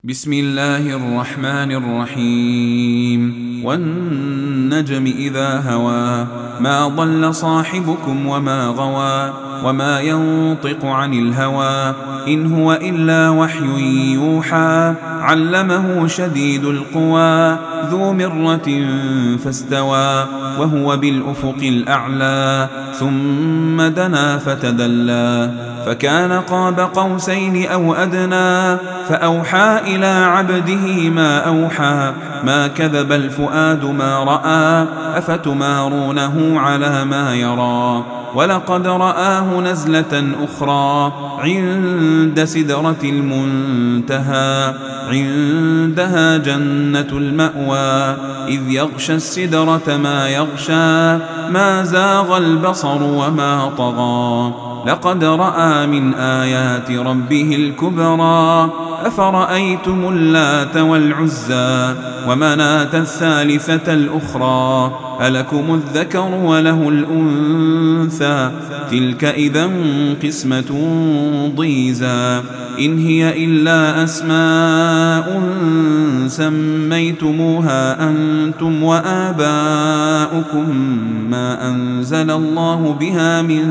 بسم الله الرحمن الرحيم والنجم إذا هوى ما ضل صاحبكم وما غوى وما ينطق عن الهوى إن هو إلا وحي يوحى علمه شديد القوى ذو مرة فاستوى وهو بالأفق الأعلى ثم دنا فتدلى فكان قاب قوسين أو أدنى فأوحى إلى عبده ما أوحى ما كذب الفؤاد ما رأى أفتمارونه على ما يرى ولقد رآه نزلة أخرى عند سدرة المنتهى عندها جنة المأوى إذ يغشى السدرة ما يغشى ما زاغ البصر وما طغى لقد رأى من آيات ربه الكبرى أفرأيتم اللات والعزى ومناة الثالثة الأخرى ألكم الذكر وله الأنثى تلك إذا قسمة ضيزى إن هي إلا أسماء سميتموها أنتم وآباؤكم ما أنزل الله بها من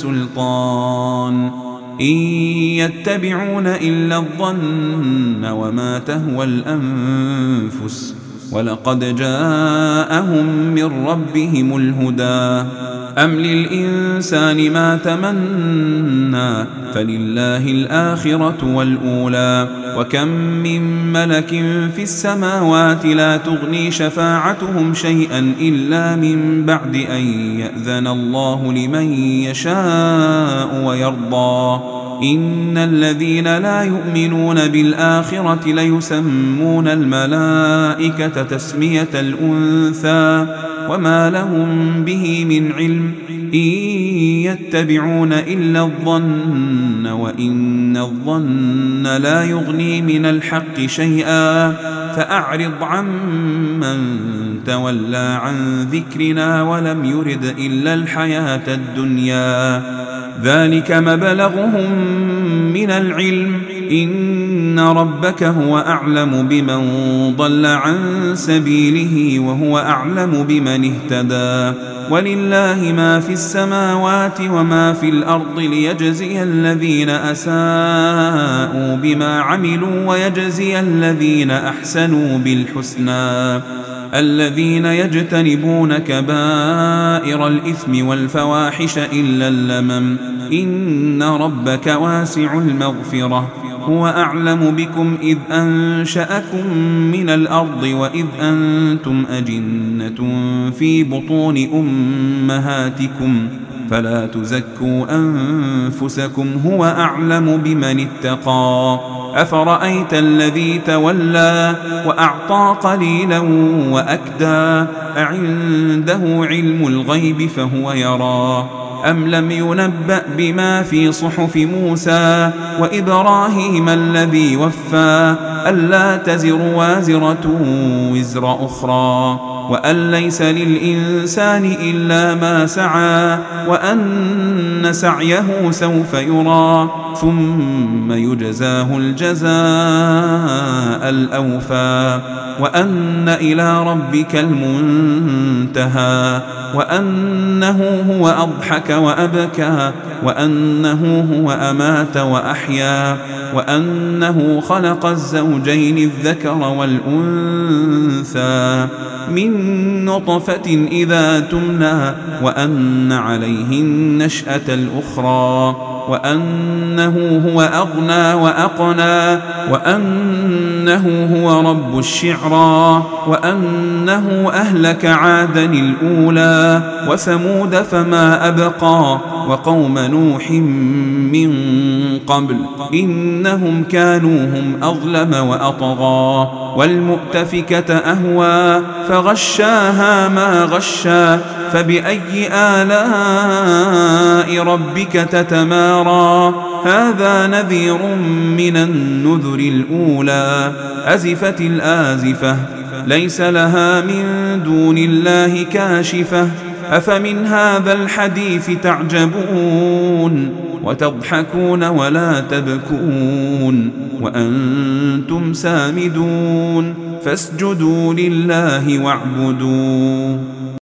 سلطان إن يتبعون إلا الظن وما تهوى الأنفس ولقد جاءهم من ربهم الهدى أم للإنسان ما تمنى فلله الآخرة والأولى وكم من ملك في السماوات لا تغني شفاعتهم شيئا إلا من بعد أن يأذن الله لمن يشاء ويرضى إن الذين لا يؤمنون بالآخرة ليسمون الملائكة تسمية الأنثى وما لهم به من علم إن يتبعون إلا الظن وإن الظن لا يغني من الحق شيئا فأعرض عمن تولى عن ذكرنا ولم يرد إلا الحياة الدنيا ذلك مبلغهم من العلم إن ربك هو أعلم بمن ضل عن سبيله وهو أعلم بمن اهتدى ولله ما في السماوات وما في الأرض ليجزي الذين أساءوا بما عملوا ويجزي الذين أحسنوا بالحسنى الذين يجتنبون كبائر الإثم والفواحش إلا اللمم إن ربك واسع المغفرة هو أعلم بكم إذ أنشأكم من الأرض وإذ أنتم أجنة في بطون أمهاتكم فلا تزكوا أنفسكم هو أعلم بمن اتقى أفرأيت الذي تولى وأعطى قليلا وأكدى أعنده علم الغيب فهو يرى أم لم ينبأ بما في صحف موسى وإبراهيم الذي وفى ألا تزر وازرة وزر أخرى وأن ليس للإنسان إلا ما سعى وأن سعيه سوف يرى ثم يجزاه الجزاء الأوفى وأن إلى ربك المنتهى وأنه هو أضحك وأبكى وأنه هو أمات وأحيا وأنه خلق الزوجين الذكر والأنثى من نطفة إذا تمنى وأن عليه النشأة الأخرى وأنه هو أغنى وأقنى وأنه هو رب الشعرى وأنه أهلك عادا الأولى وثمود فما أبقى وقوم نوح من قبل إنهم كانوا هم أظلم وأطغى والمؤتفكة أهوى فغشاها ما غشى فبأي آلاء ربك تتمارى هذا نذير من النذر الأولى أزفت الآزفة ليس لها من دون الله كاشفة أفمن هذا الحديث تعجبون وتضحكون ولا تبكون وأنتم سامدون فاسجدوا لله واعبدوا